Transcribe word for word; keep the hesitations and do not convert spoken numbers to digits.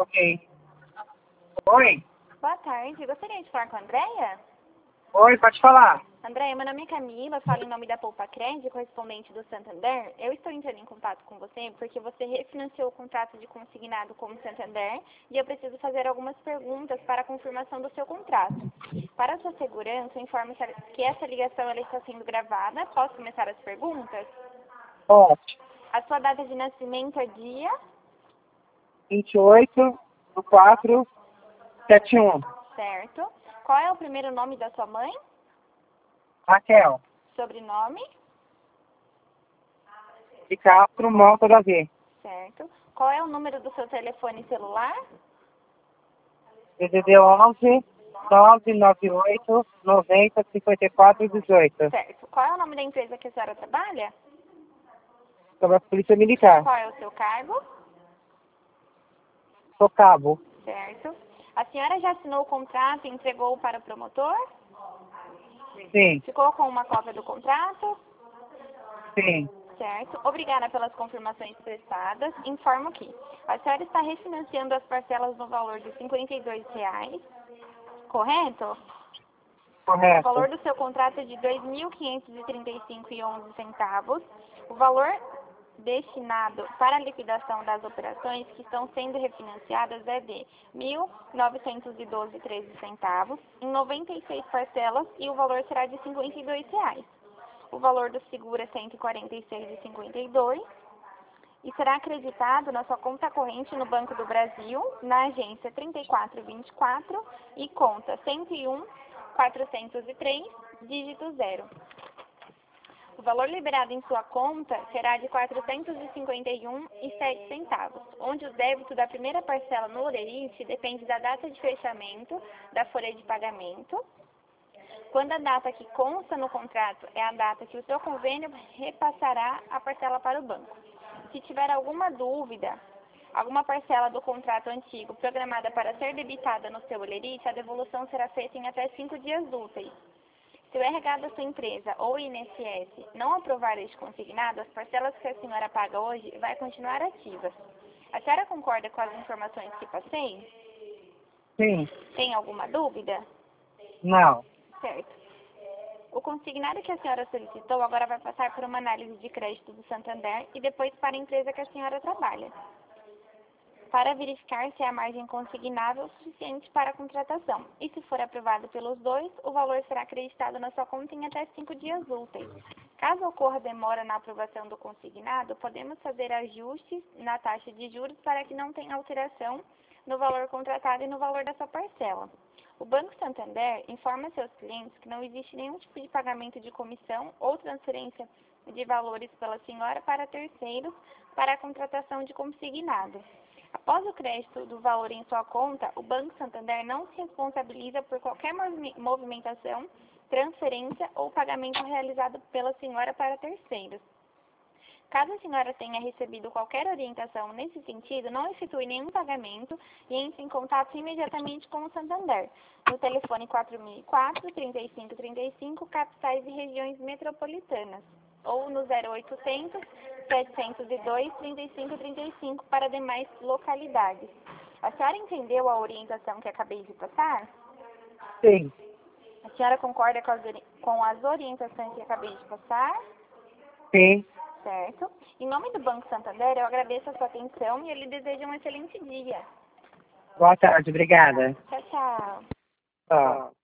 Ok. Oi? Boa tarde, gostaria de falar com a Andréia? Oi, pode falar. Andréia, meu nome é Camila, falo em nome da Poupa Crédito, correspondente do Santander. Eu estou entrando em contato com você porque você refinanciou o contrato de consignado com o Santander e eu preciso fazer algumas perguntas para a confirmação do seu contrato. Para a sua segurança, eu informo que essa ligação ela está sendo gravada. Posso começar as perguntas? Pode. A sua data de nascimento é dia? vinte e oito do quatro, setenta e um. Certo. Qual é o primeiro nome da sua mãe? Raquel. Sobrenome? De Castro, Mota da V. Certo. Qual é o número do seu telefone celular? D D D onze, nove nove oito, noventa, cinquenta e quatro, dezoito. Certo. Qual é o nome da empresa que a senhora trabalha? Sobre a Polícia Militar. Qual é o seu cargo? Sou cabo. Certo. A senhora já assinou o contrato e entregou para o promotor? Sim, Ficou com uma cópia do contrato? sim. Certo. Obrigada pelas confirmações prestadas. Informo que a senhora está refinanciando as parcelas no valor de cinquenta e dois reais, correto? O Correto. valor do seu contrato é de dois mil quinhentos e trinta e cinco reais e onze centavos. O valor destinado para a liquidação das operações que estão sendo refinanciadas é de mil novecentos e doze reais e treze centavos em noventa e seis parcelas e o valor será de cinquenta e dois reais. O valor do seguro é cento e quarenta e seis reais e cinquenta e dois centavos e será acreditado na sua conta corrente no Banco do Brasil, na agência trinta e quatro vinte e quatro e conta cento e um, quatrocentos e três, dígito zero. O valor liberado em sua conta será de quatrocentos e cinquenta e um reais e sete centavos, onde o débito da primeira parcela no Olerite depende da data de fechamento da folha de pagamento, quando a data que consta no contrato é a data que o seu convênio repassará a parcela para o banco. Se tiver alguma dúvida, alguma parcela do contrato antigo programada para ser debitada no seu Olerite, a devolução será feita em até cinco dias úteis. Se o R H da sua empresa ou o I N S S não aprovar este consignado, as parcelas que a senhora paga hoje vai continuar ativas. A senhora concorda com as informações que passei? Sim. Tem alguma dúvida? Não. Certo. O consignado que a senhora solicitou agora vai passar por uma análise de crédito do Santander e depois para a empresa que a senhora trabalha, para verificar se a margem consignável é suficiente para a contratação. E se for aprovado pelos dois, o valor será acreditado na sua conta em até cinco dias úteis. Caso ocorra demora na aprovação do consignado, podemos fazer ajustes na taxa de juros para que não tenha alteração no valor contratado e no valor da sua parcela. O Banco Santander informa seus clientes que não existe nenhum tipo de pagamento de comissão ou transferência de valores pela senhora para terceiros para a contratação de consignado. Após o crédito do valor em sua conta, o Banco Santander não se responsabiliza por qualquer movimentação, transferência ou pagamento realizado pela senhora para terceiros. Caso a senhora tenha recebido qualquer orientação nesse sentido, não efetue nenhum pagamento e entre em contato imediatamente com o Santander, no telefone quatro mil e quatro, trinta e cinco trinta e cinco, capitais e regiões metropolitanas, ou no zero oitocentos, setecentos e dois, trinta e cinco trinta e cinco para demais localidades. A senhora entendeu a orientação que acabei de passar? Sim. A senhora concorda com as, com as orientações que acabei de passar? Sim. Certo. Em nome do Banco Santander, eu agradeço a sua atenção e eu lhe desejo um excelente dia. Boa tarde, obrigada. Tchau, tchau. Tchau.